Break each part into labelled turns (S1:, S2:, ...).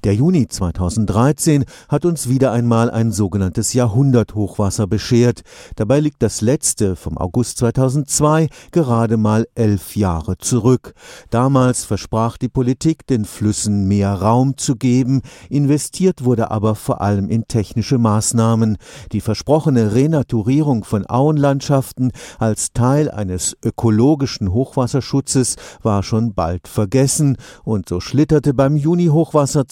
S1: Der Juni 2013 hat uns wieder einmal ein sogenanntes Jahrhunderthochwasser beschert. Dabei liegt das letzte vom August 2002 gerade mal 11 Jahre zurück. Damals versprach die Politik, den Flüssen mehr Raum zu geben. Investiert wurde aber vor allem in technische Maßnahmen. Die versprochene Renaturierung von Auenlandschaften als Teil eines ökologischen Hochwasserschutzes war schon bald vergessen. Und so schlitterte beim Juni-Hochwasser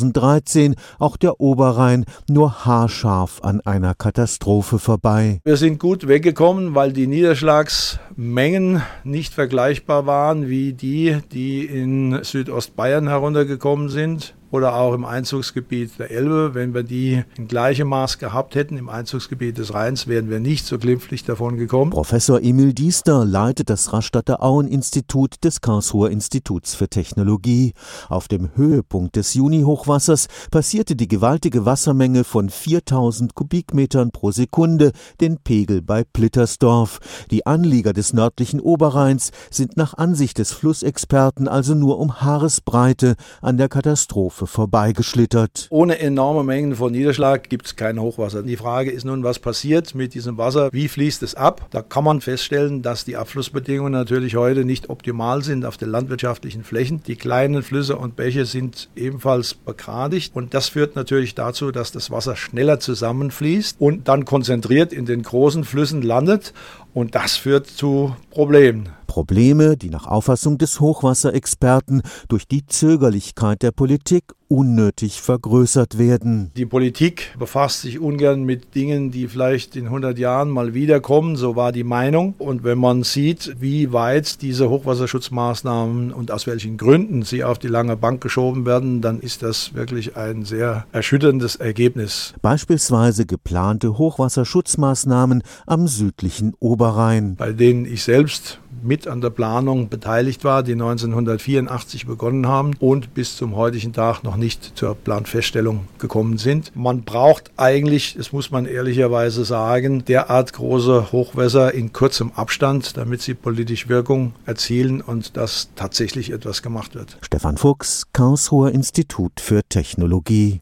S1: 2013 auch der Oberrhein nur haarscharf an einer Katastrophe vorbei.
S2: Wir sind gut weggekommen, weil die Niederschlagsmengen nicht vergleichbar waren wie die in Südostbayern heruntergekommen sind. Oder auch im Einzugsgebiet der Elbe. Wenn wir die in gleichem Maß gehabt hätten im Einzugsgebiet des Rheins, wären wir nicht so glimpflich davon gekommen.
S1: Professor Emil Diester leitet das Rastatter Auen-Institut des Karlsruher Instituts für Technologie. Auf dem Höhepunkt des Juni-Hochwassers passierte die gewaltige Wassermenge von 4000 Kubikmetern pro Sekunde den Pegel bei Plittersdorf. Die Anlieger des nördlichen Oberrheins sind nach Ansicht des Flussexperten also nur um Haaresbreite an der Katastrophe vorbeigeschlittert.
S2: Ohne enorme Mengen von Niederschlag gibt es kein Hochwasser. Die Frage ist nun, was passiert mit diesem Wasser? Wie fließt es ab? Da kann man feststellen, dass die Abflussbedingungen natürlich heute nicht optimal sind auf den landwirtschaftlichen Flächen. Die kleinen Flüsse und Bäche sind ebenfalls begradigt und das führt natürlich dazu, dass das Wasser schneller zusammenfließt und dann konzentriert in den großen Flüssen landet und das führt zu Problemen.
S1: Probleme, die nach Auffassung des Hochwasserexperten durch die Zögerlichkeit der Politik unnötig vergrößert werden.
S2: Die Politik befasst sich ungern mit Dingen, die vielleicht in 100 Jahren mal wiederkommen, so war die Meinung. Und wenn man sieht, wie weit diese Hochwasserschutzmaßnahmen und aus welchen Gründen sie auf die lange Bank geschoben werden, dann ist das wirklich ein sehr erschütterndes Ergebnis.
S1: Beispielsweise geplante Hochwasserschutzmaßnahmen am südlichen Oberrhein,
S2: bei denen ich selbst mit an der Planung beteiligt war, die 1984 begonnen haben und bis zum heutigen Tag noch nicht zur Planfeststellung gekommen sind. Man braucht eigentlich, das muss man ehrlicherweise sagen, derart große Hochwässer in kurzem Abstand, damit sie politisch Wirkung erzielen und dass tatsächlich etwas gemacht wird.
S1: Stefan Fuchs, Karlsruher Institut für Technologie.